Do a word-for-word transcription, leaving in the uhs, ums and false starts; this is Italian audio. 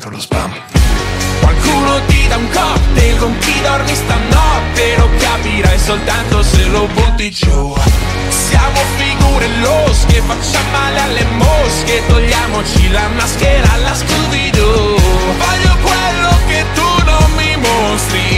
dentro lo spam. Qualcuno ti dà un cocktail con chi dormi stanotte, lo capirai soltanto se lo butti giù. Siamo figure losche, facciamo male alle mosche, togliamoci la maschera alla Scooby-Doo. Voglio quello che tu non mi mostri,